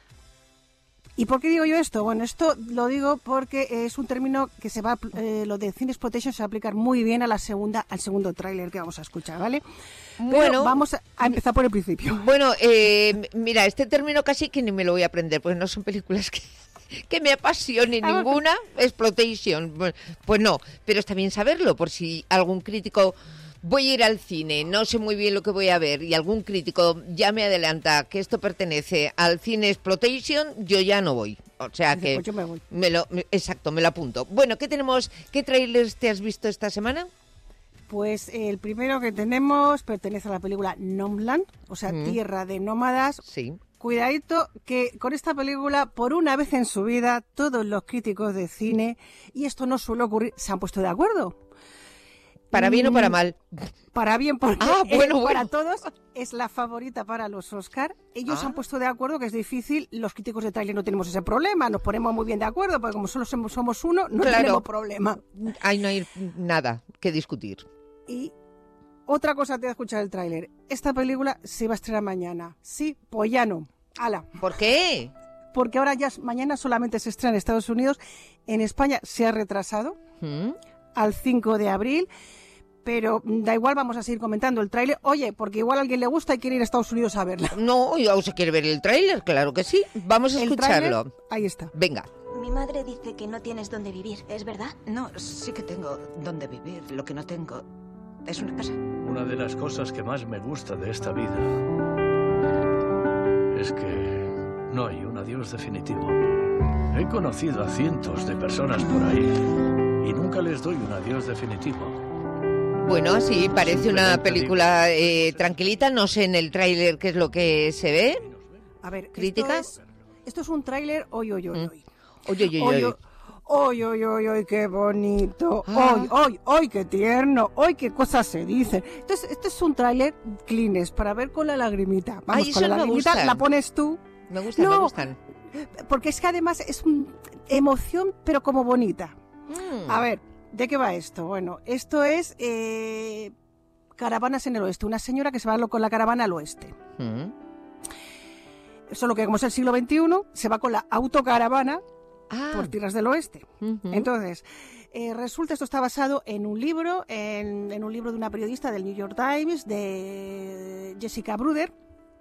¿Y por qué digo yo esto? Bueno, esto lo digo porque es un término que se va, eh, lo de cine exploitation se va a aplicar muy bien a la segunda, al segundo tráiler que vamos a escuchar, ¿vale? Bueno, pero vamos a, a empezar por el principio. Bueno, eh, mira, este término casi que ni me lo voy a aprender, porque no son películas que... que me apasione ah, ninguna, exploitation, pues no, pero está bien saberlo, por si algún crítico, voy a ir al cine, no sé muy bien lo que voy a ver, y algún crítico ya me adelanta que esto pertenece al cine exploitation, yo ya no voy, o sea que pues yo me voy. Me lo, me, exacto, me lo apunto. Bueno, ¿qué tenemos? ¿Qué trailers te has visto esta semana? Pues eh, el primero que tenemos pertenece a la película Nomadland, o sea, Mm. Tierra de Nómadas. Sí. Cuidadito que con esta película, por una vez en su vida, todos los críticos de cine, y esto no suele ocurrir, se han puesto de acuerdo. ¿Para bien o para mal? Para bien, porque Ah, bueno, eh, bueno. para todos es la favorita para los Oscar. Ellos Ah. se han puesto de acuerdo, que es difícil. Los críticos de tráiler no tenemos ese problema. Nos ponemos muy bien de acuerdo, porque como solo somos, somos uno, no Claro. tenemos problema. Ahí no hay nada que discutir. Y otra cosa te voy a escuchar el tráiler. Esta película se va a estrenar mañana. Sí, pues ya no. ¡Hala! ¿Por qué? Porque ahora ya mañana solamente se estrena en Estados Unidos. En España se ha retrasado ¿Mm? al cinco de abril. Pero da igual, vamos a seguir comentando el tráiler. Oye, porque igual a alguien le gusta y quiere ir a Estados Unidos a verla. No, yo se quiere ver el tráiler, claro que sí. Vamos a El escucharlo. tráiler, ahí está. Venga. Mi madre dice que no tienes dónde vivir, ¿es verdad? No, sí que tengo dónde vivir. Lo que no tengo es una casa. Una de las cosas que más me gusta de esta vida es que no hay un adiós definitivo. He conocido a cientos de personas por ahí y nunca les doy un adiós definitivo. Bueno, sí, parece una película eh, tranquilita. No sé en el tráiler qué es lo que se ve. A ver, ¿críticas? Esto es, esto es un tráiler, hoy, hoy, hoy, hoy. Oye, oye, Hoy, oye. hoy, hoy, hoy, hoy, qué bonito. Ah. Hoy, hoy, hoy, qué tierno. Hoy, qué cosas se dicen. Entonces, este es un tráiler clean, para ver con la lagrimita. Vamos, Ay, con la esos me lagrimita gustan. la pones tú. Me gustan, No, me gustan. Porque es que además es una emoción, pero como bonita. Mm. A ver, ¿de qué va esto? Bueno, esto es eh, Caravanas en el Oeste. Una señora que se va con la caravana al oeste. Mm. Solo que como es el siglo veintiuno, se va con la autocaravana Ah. por tierras del oeste. Ujú. Entonces, eh, resulta, esto está basado en un libro, en, en un libro de una periodista del New York Times, de Jessica Bruder.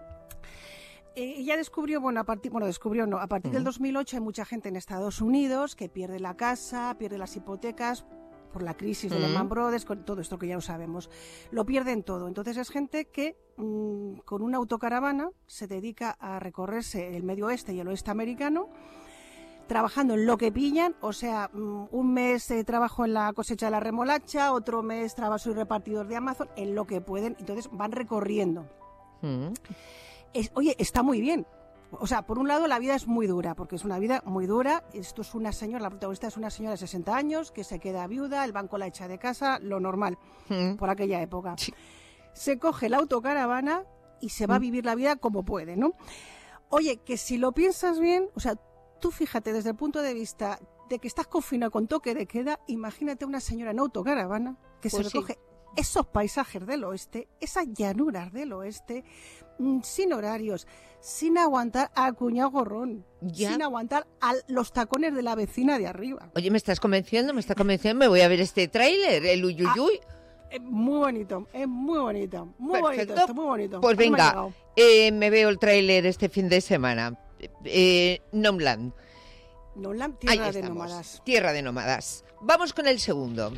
Eh, ella descubrió, bueno, a partir, bueno, descubrió no, a partir del Ujú. dos mil ocho hay mucha gente en Estados Unidos que pierde la casa, pierde las hipotecas por la crisis de Ujú. Lehman Brothers, con todo esto que ya lo sabemos. Lo pierden todo. Entonces es gente que mm, con una autocaravana se dedica a recorrerse el medio oeste y el oeste americano, trabajando en lo que pillan, o sea, mm, un mes eh, trabajo en la cosecha de la remolacha, otro mes trabajo soy repartidor de Amazon, en lo que pueden, entonces van recorriendo. Mm. Es, oye, está muy bien. O sea, por un lado la vida es muy dura, porque es una vida muy dura. Esto es una señora, la protagonista es una señora de sesenta años que se queda viuda, el banco la echa de casa, lo normal, Mm. por aquella época. Se coge la autocaravana y se va a Mm. vivir la vida como puede, ¿no? Oye, que si lo piensas bien, o sea, tú fíjate desde el punto de vista de que estás confinado con toque de queda, imagínate una señora en autocaravana que Pues se sí. recoge esos paisajes del oeste, esas llanuras del oeste, mm, sin horarios, sin aguantar al cuñado gorrón, Ya. sin aguantar a los tacones de la vecina de arriba. Oye, me estás convenciendo, me estás convenciendo. Me voy a ver este tráiler, el uyuyuy. Es muy bonito, es muy bonito, muy bonito, Perfecto. esto, muy bonito. Pues A mí me ha venga, llegado. eh, me veo el tráiler este fin de semana. Eh, Nomadland. Nomadland, Ahí tierra de estamos. nómadas. Tierra de nómadas. Vamos con el segundo.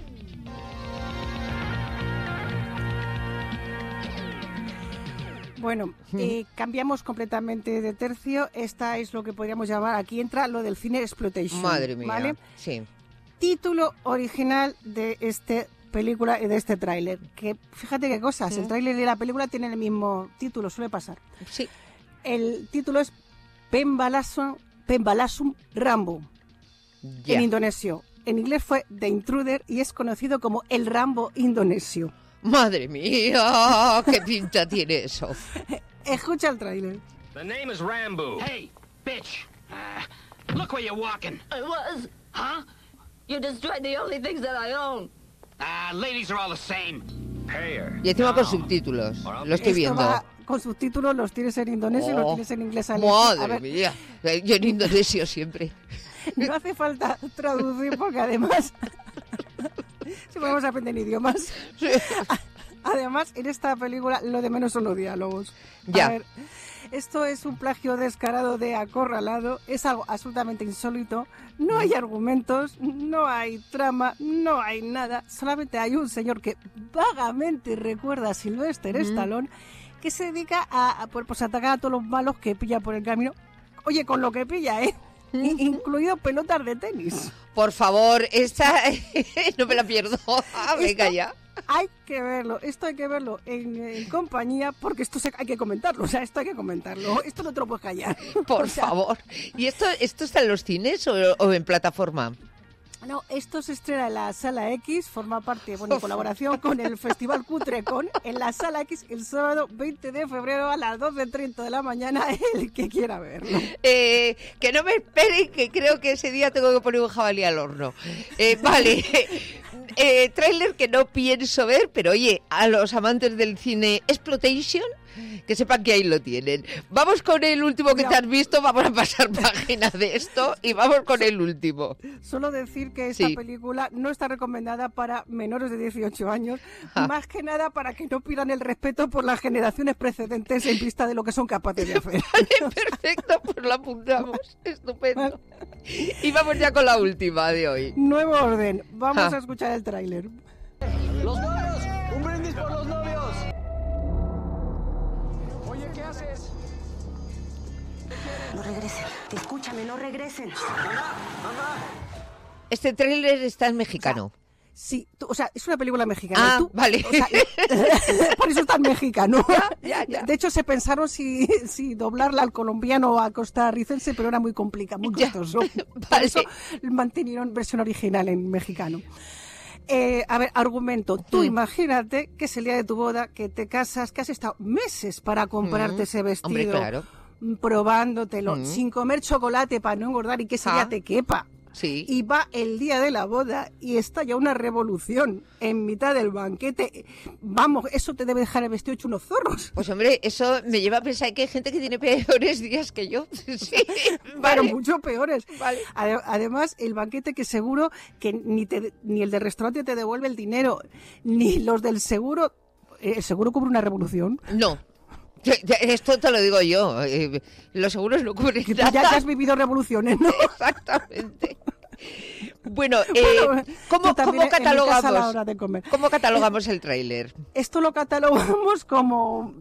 Bueno, eh, cambiamos completamente de tercio. Esta es lo que podríamos llamar, aquí entra lo del cine exploitation. Madre mía. ¿vale? Sí. Título original de esta película y de este tráiler. Que fíjate qué cosas, el Mm. tráiler y la película tienen el mismo título, suele pasar. Sí. El título es Pembalasum, Pembalasum Rambo, Ya. en indonesio. En inglés fue The Intruder y es conocido como el Rambo indonesio. Madre mía, qué pinta tiene eso. Escucha el tráiler. The name is Rambo. Hey, bitch. Uh, look where you're walking. I was. Huh? You destroyed the only things that I own. Ah, ladies are all the same. Pay her. Y encima con subtítulos. Lo estoy Esto viendo. va con subtítulos, los tienes en indonesio y los Oh, tienes en inglés. al elegir. A Madre ver, mía. Yo en indonesio siempre. no hace falta traducir porque además si podemos aprender idiomas. Además, en esta película lo de menos son los diálogos. Ya. A ver, esto es un plagio descarado de Acorralado, es algo absolutamente insólito. No hay argumentos, no hay trama, no hay nada. Solamente hay un señor que vagamente recuerda a Sylvester Mm. Stallone, que se dedica a, a, pues, a atacar a todos los malos que pilla por el camino. Oye, con lo que pilla, ¿eh? I- incluido pelotas de tenis. Por favor, esta no me la pierdo. Ah, venga Esto- ya. hay que verlo, esto hay que verlo en, en compañía, porque esto se, hay que comentarlo, o sea, esto hay que comentarlo, esto no te lo puedes callar. Por o sea, favor. ¿Y esto, esto está en los cines o, o en plataforma? No, esto se estrena en la Sala X, forma parte, bueno, en colaboración con el Festival Cutrecon, en la Sala X el sábado veinte de febrero a las doce treinta de la mañana, el que quiera verlo. Eh, que no me esperen, que creo que ese día tengo que poner un jabalí al horno. Eh, vale, eh, tráiler que no pienso ver, pero oye, a los amantes del cine Exploitation, que sepan que ahí lo tienen. Vamos con el último que te has visto, vamos a pasar página de esto y vamos con el último. Solo decir que esta sí. película no está recomendada para menores de dieciocho años, ah. más que nada para que no pierdan el respeto por las generaciones precedentes en vista de lo que son capaces de hacer. Vale, perfecto, pues lo apuntamos. Estupendo. Y vamos ya con la última de hoy. Nuevo orden. Vamos ah. a escuchar el tráiler. ¡Los novios! ¡Un brindis por los novios! No regresen. Escúchame, no regresen. Mamá, mamá. Este tráiler está en mexicano. O sea, sí, tú, o sea, es una película mexicana. Ah, tú, vale. O sea, por eso está en mexicano. Ya, ya, ya. De hecho, se pensaron si, si doblarla al colombiano o a costarricense, pero era muy complicado, muy costoso. Vale. Por eso mantuvieron versión original en mexicano. Eh, a ver, argumento. Tú mm. imagínate que es el día de tu boda, que te casas, que has estado meses para comprarte mm. ese vestido. Hombre, claro. Probándotelo, mm. sin comer chocolate para no engordar y que ese ah. día te quepa. Sí. Y va el día de la boda y estalla una revolución en mitad del banquete. Vamos, eso te debe dejar el vestido hecho unos zorros. Pues hombre, eso me lleva a pensar que hay gente que tiene peores días que yo. Sí, vale. Pero mucho peores. Vale. Además, el banquete que seguro que ni, te, ni el del restaurante te devuelve el dinero, ni los del seguro. ¿El seguro cubre una revolución? No. Esto te lo digo yo, eh, los seguros no cubren nada. Ya, ya has vivido revoluciones, ¿no? Exactamente. Bueno, eh, bueno ¿cómo, ¿cómo catalogamos, a la hora de comer. ¿cómo catalogamos el tráiler? Esto lo catalogamos como...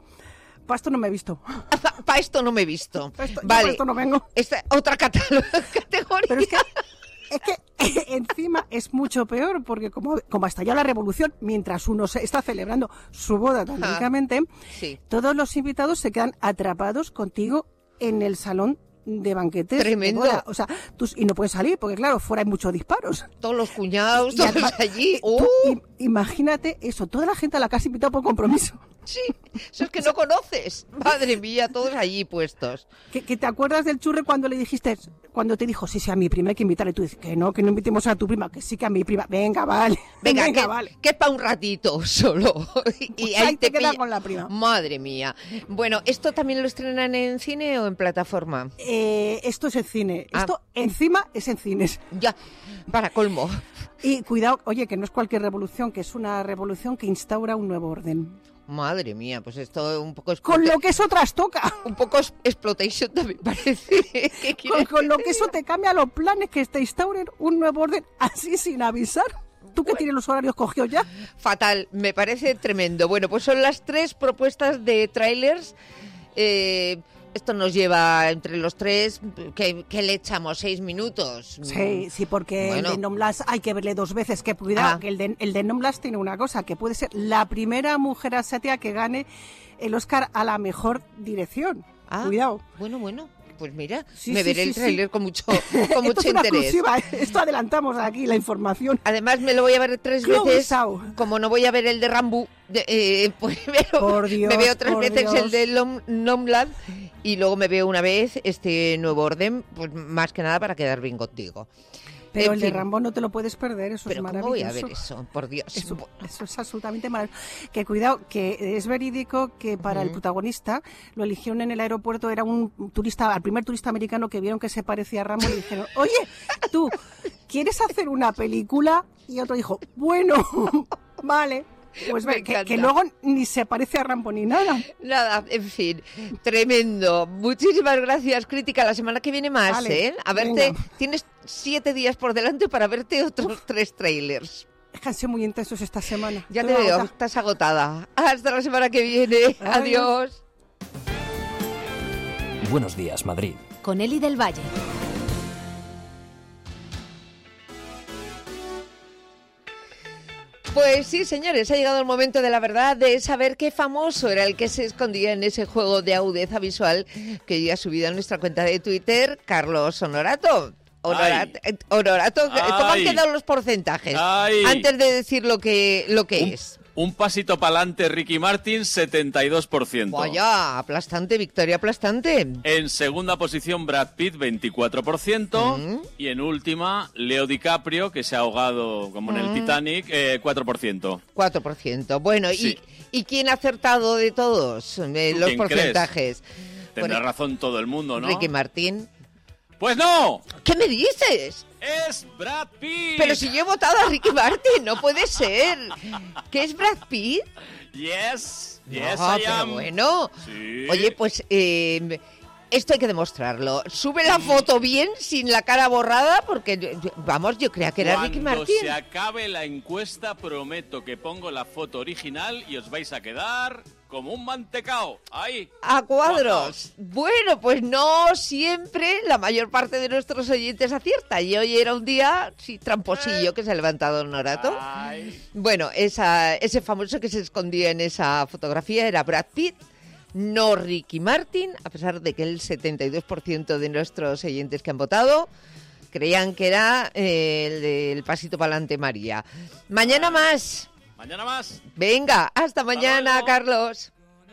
Para esto no me he visto. Para pa esto no me he visto. Pa esto, vale. Para esto no vengo. Esta otra categoría. Pero es que... Es que encima es mucho peor, porque como, como ha estallado la revolución, mientras uno se está celebrando su boda tan ricamente, sí. todos los invitados se quedan atrapados contigo en el salón de banquetes. Tremendo. De boda. O sea, tú, y no puedes salir, porque claro, fuera hay muchos disparos. Todos los cuñados, todos además, allí. Tú, uh. Imagínate eso, toda la gente a la que has invitado por compromiso. Sí, eso es que no conoces. Madre mía, todos allí puestos. Que, que te acuerdas del churre cuando le dijiste, cuando te dijo, sí, sí, a mi prima hay que invitarle. Tú dices, que no, que no invitemos a tu prima, que sí, que a mi prima. Venga, vale. Venga, Venga que, vale. que es para un ratito solo. Y pues ahí, ahí te, te quedas pilla... con la prima. Madre mía. Bueno, ¿esto también lo estrenan en cine o en plataforma? Eh, esto es en cine. Ah. Esto encima es en cines. Ya, para colmo. Y cuidado, oye, que no es cualquier revolución, que es una revolución que instaura un nuevo orden. Madre mía, pues esto un poco... Con lo que eso trastoca. Un poco exploitation también parece. Con, con lo que eso te cambia los planes, que te instauren un nuevo orden así sin avisar. ¿Tú que tienes los horarios cogidos ya? Fatal, me parece tremendo. Bueno, pues son las tres propuestas de trailers. Eh... Esto nos lleva entre los tres, ¿qué, qué le echamos? ¿Seis minutos? Sí, sí, porque bueno. el de Noblast hay que verle dos veces. Que cuidado, ah. que el de, el de Noblast tiene una cosa, que puede ser la primera mujer asiática que gane el Oscar a la mejor dirección. Ah, cuidado. Bueno, bueno. Pues mira, sí, me sí, veré sí, el tráiler sí. con mucho, con mucho Esto es una interés. Exclusiva. Esto adelantamos aquí la información. Además me lo voy a ver tres Chloe veces. Zhao. Como no voy a ver el de Rambo, de, eh, pues me veo, por Dios, me veo tres por veces Dios. el de Nomadland y luego me veo una vez este nuevo orden, pues más que nada para quedar bien contigo. Pero en el fin. de Rambo no te lo puedes perder, eso Pero es ¿cómo maravilloso. voy a ver eso? Por Dios. Eso, eso es absolutamente maravilloso. Que cuidado, que es verídico que para uh-huh. el protagonista lo eligieron en el aeropuerto, era un turista, al primer turista americano que vieron que se parecía a Rambo y le dijeron, oye, tú, ¿quieres hacer una película? Y otro dijo, bueno, vale. Pues ve, que, que luego ni se parece a Rambo ni nada. Nada, en fin, tremendo. Muchísimas gracias, Crítica. La semana que viene más, vale, ¿eh? A verte, venga. Tienes siete días por delante para verte otros tres trailers. Es que han sido muy intensos esta semana. Ya Estoy te veo, agotada. estás agotada. Hasta la semana que viene. Adiós. Adiós. Buenos días, Madrid. Con Eli del Valle. Pues sí, señores, ha llegado el momento de la verdad, de saber qué famoso era el que se escondía en ese juego de agudeza visual que ya ha subido a nuestra cuenta de Twitter, Carlos Honorato. Honorato, Honorato, ¿cómo han quedado los porcentajes? Ay. Antes de decir lo que, lo que un, es. Un pasito para adelante, Ricky Martin, setenta y dos por ciento. Vaya, aplastante, victoria aplastante. En segunda posición, Brad Pitt, veinticuatro por ciento. Mm. Y en última, Leo DiCaprio, que se ha ahogado como en el Mm. Titanic, eh, cuatro por ciento. cuatro por ciento. Bueno, Sí. ¿y, ¿y quién ha acertado de todos eh, ¿Tú los quién porcentajes? crees? Tendrá Por- razón todo el mundo, ¿no? Ricky Martin. ¡Pues no! ¿Qué me dices? ¡Es Brad Pitt! Pero si yo he votado a Ricky Martin, no puede ser. ¿Qué es Brad Pitt? Yes, yes, No, I pero am. bueno. Sí. Oye, pues eh, esto hay que demostrarlo. Sube la foto bien, sin la cara borrada, porque, vamos, yo creía que era Ricky Cuando Martin. se acabe la encuesta, prometo que pongo la foto original y os vais a quedar como un mantecao. Ahí. A cuadros. Bueno, pues no siempre la mayor parte de nuestros oyentes acierta. Y hoy era un día, sí, tramposillo, que se ha levantado Honorato. Bueno, esa, ese famoso que se escondía en esa fotografía era Brad Pitt, no Ricky Martin, a pesar de que el setenta y dos por ciento de nuestros oyentes que han votado creían que era eh, el, del pasito para adelante María. Mañana más. Mañana más. Venga, hasta mañana, Carlos.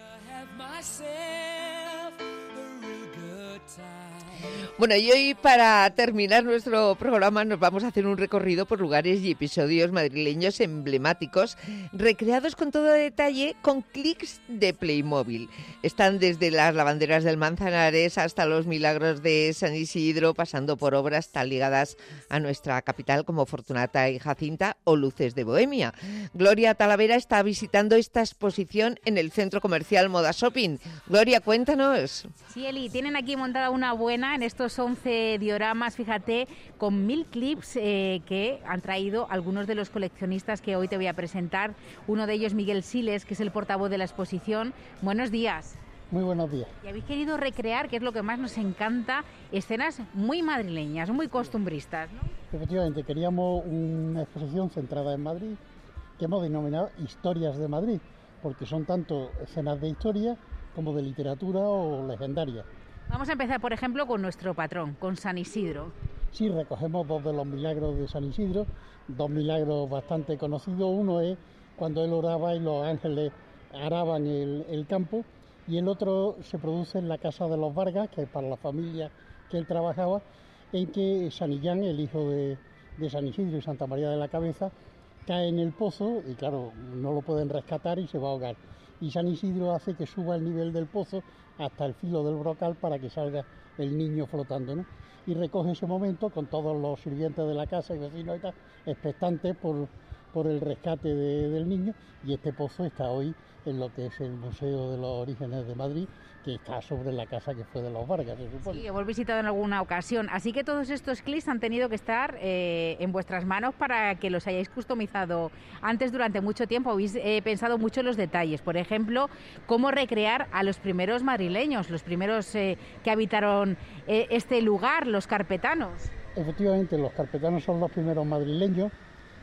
Bueno, y hoy para terminar nuestro programa nos vamos a hacer un recorrido por lugares y episodios madrileños emblemáticos, recreados con todo detalle con clics de Playmobil. Están desde las lavanderas del Manzanares hasta los milagros de San Isidro, pasando por obras tan ligadas a nuestra capital como Fortunata y Jacinta o Luces de Bohemia. Gloria Talavera está visitando esta exposición en el centro comercial Moda Shopping. Gloria, cuéntanos. Sí, Eli, tienen aquí montada una buena en estos once dioramas, fíjate, con mil clips eh, que han traído algunos de los coleccionistas que hoy te voy a presentar. Uno de ellos, Miguel Siles, que es el portavoz de la exposición. Buenos días. Muy buenos días. Y habéis querido recrear, que es lo que más nos encanta, escenas muy madrileñas, muy costumbristas, ¿no? Efectivamente, queríamos una exposición centrada en Madrid, que hemos denominado Historias de Madrid, porque son tanto escenas de historia como de literatura o legendarias. Vamos a empezar, por ejemplo, con nuestro patrón, con San Isidro. Sí, recogemos dos de los milagros de San Isidro, dos milagros bastante conocidos. Uno es cuando él oraba y los ángeles araban el, el campo, y el otro se produce en la casa de los Vargas, que es para la familia que él trabajaba, en que San Illán, el hijo de, de San Isidro y Santa María de la Cabeza, cae en el pozo y claro, no lo pueden rescatar y se va a ahogar. Y San Isidro hace que suba el nivel del pozo hasta el filo del brocal para que salga el niño flotando, ¿no? Y recoge ese momento con todos los sirvientes de la casa y vecinos y tal, expectantes por, por el rescate de, del niño, y este pozo está hoy en lo que es el Museo de los Orígenes de Madrid, que está sobre la casa que fue de los Vargas, se supone. Sí, hemos visitado en alguna ocasión, así que todos estos clics han tenido que estar eh, en vuestras manos para que los hayáis customizado antes durante mucho tiempo. Habéis eh, pensado mucho en los detalles, por ejemplo, cómo recrear a los primeros madrileños, los primeros eh, que habitaron eh, este lugar, los carpetanos. Efectivamente, los carpetanos son los primeros madrileños,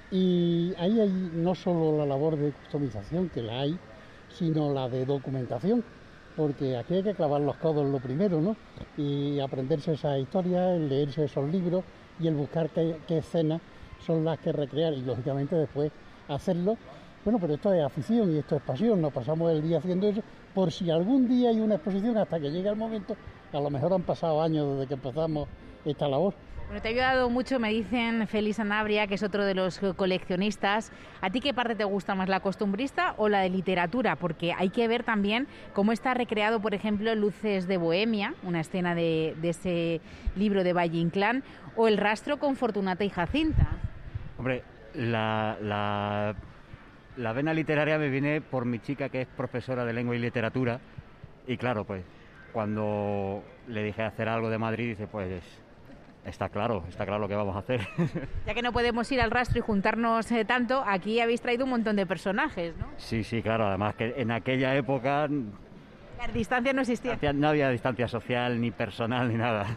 y ahí hay no solo la labor de customización, que la hay, sino la de documentación, porque aquí hay que clavar los codos lo primero, ¿no? Y aprenderse esa historia, el leerse esos libros y el buscar qué, qué escenas son las que recrear y lógicamente después hacerlo. Bueno, pero esto es afición y esto es pasión, nos pasamos el día haciendo eso, por si algún día hay una exposición hasta que llegue el momento, a lo mejor han pasado años desde que empezamos esta labor. Bueno, te ha ayudado mucho, me dicen Félix Sanabria, que es otro de los coleccionistas. ¿A ti qué parte te gusta más, la costumbrista o la de literatura? Porque hay que ver también cómo está recreado, por ejemplo, Luces de Bohemia, una escena de, de ese libro de Valle Inclán, o El rastro con Fortunata y Jacinta. Hombre, la, la, la vena literaria me viene por mi chica, que es profesora de lengua y literatura, y claro, pues cuando le dije hacer algo de Madrid, dice, pues... Está claro, está claro lo que vamos a hacer. Ya que no podemos ir al rastro y juntarnos eh, tanto, aquí habéis traído un montón de personajes, ¿no? Sí, sí, claro, además que en aquella época... La distancia no existía. No había distancia social, ni personal, ni nada.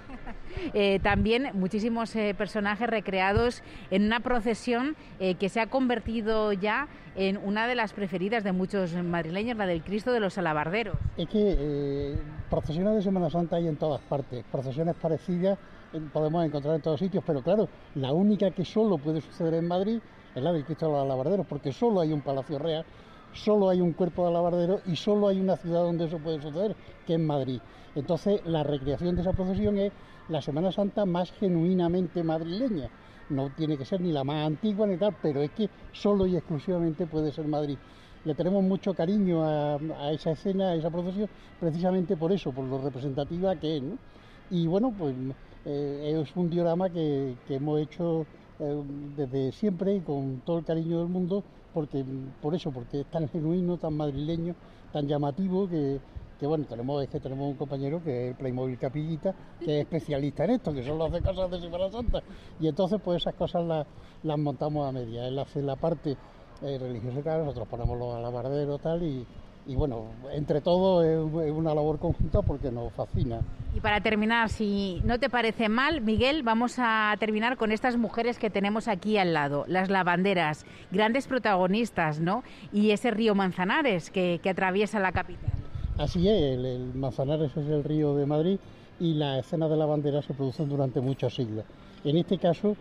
eh, también muchísimos eh, personajes recreados en una procesión eh, que se ha convertido ya en una de las preferidas de muchos madrileños, la del Cristo de los Alabarderos. Es que eh, procesiones de Semana Santa hay en todas partes, procesiones parecidas eh, podemos encontrar en todos sitios, pero claro, la única que solo puede suceder en Madrid es la del Cristo de los Alabarderos, porque solo hay un Palacio Real, solo hay un cuerpo de alabarderos y solo hay una ciudad donde eso puede suceder, que es Madrid. Entonces, la recreación de esa procesión es la Semana Santa más genuinamente madrileña. No tiene que ser ni la más antigua ni tal, pero es que solo y exclusivamente puede ser Madrid. Le tenemos mucho cariño a, a esa escena, a esa procesión, precisamente por eso, por lo representativa que es, ¿no? Y bueno, pues eh, es un diorama que, que hemos hecho eh, desde siempre y con todo el cariño del mundo, porque por eso, porque es tan genuino, tan madrileño, tan llamativo, que, que bueno, tenemos, es que tenemos un compañero que es el Playmobil Capillita, que es especialista en esto, que solo hace cosas de Semana Santa, y entonces pues esas cosas las, las montamos a media. Él hace la parte eh, religiosa y tal, nosotros ponemos los alabarderos tal, y, y bueno, entre todos es, es una labor conjunta porque nos fascina. Y para terminar, si no te parece mal, Miguel, vamos a terminar con estas mujeres que tenemos aquí al lado, las lavanderas, grandes protagonistas, ¿no? Y ese río Manzanares que, que atraviesa la capital. Así es, el, el Manzanares es el río de Madrid y las escenas de lavanderas se producen durante muchos siglos. En este caso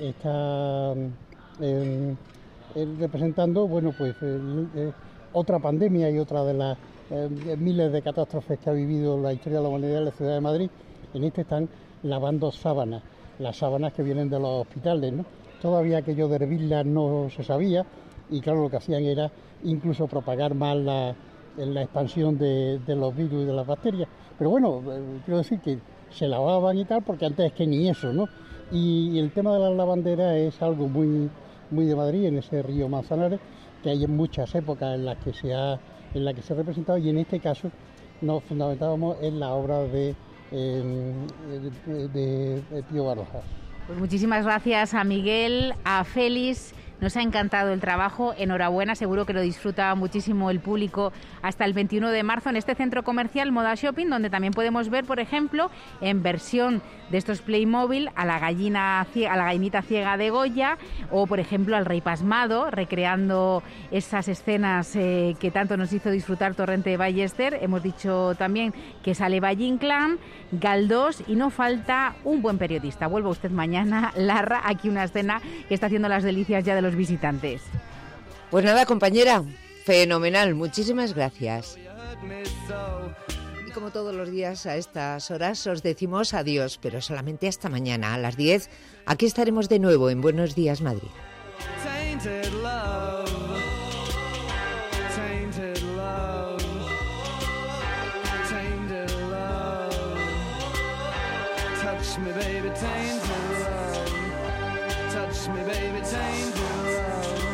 está eh, eh, representando, bueno, pues el, eh, otra pandemia y otra de las Eh, miles de catástrofes que ha vivido la historia de la humanidad en la ciudad de Madrid. En este están lavando sábanas, las sábanas que vienen de los hospitales, ¿no? Todavía aquello de hervirlas no se sabía y claro, lo que hacían era incluso propagar más la, la expansión de, de los virus y de las bacterias. Pero bueno, eh, quiero decir que se lavaban y tal, porque antes es que ni eso, ¿no? Y, y el tema de las lavanderas es algo muy, muy de Madrid, en ese río Manzanares, que hay en muchas épocas en las que se ha en la que se ha representado, y en este caso nos fundamentábamos en la obra de, eh, de, de, de Pío Baroja. Pues muchísimas gracias a Miguel, a Félix. Nos ha encantado el trabajo, enhorabuena, seguro que lo disfruta muchísimo el público hasta el veintiuno de marzo en este centro comercial Moda Shopping, donde también podemos ver, por ejemplo, en versión de estos Playmobil a la gallina, a la gallinita ciega de Goya, o por ejemplo al Rey Pasmado, recreando esas escenas eh, que tanto nos hizo disfrutar Torrente Ballester. Hemos dicho también que sale Valle Inclán, Galdós, y no falta un buen periodista. Vuelva usted mañana, Larra, aquí una escena que está haciendo las delicias ya de los visitantes. Pues nada, compañera, fenomenal, muchísimas gracias. Y como todos los días a estas horas os decimos adiós, pero solamente hasta mañana a las diez. Aquí estaremos de nuevo en Buenos Días Madrid. Touch me, baby, tainted love. Touch me, baby, tainted love.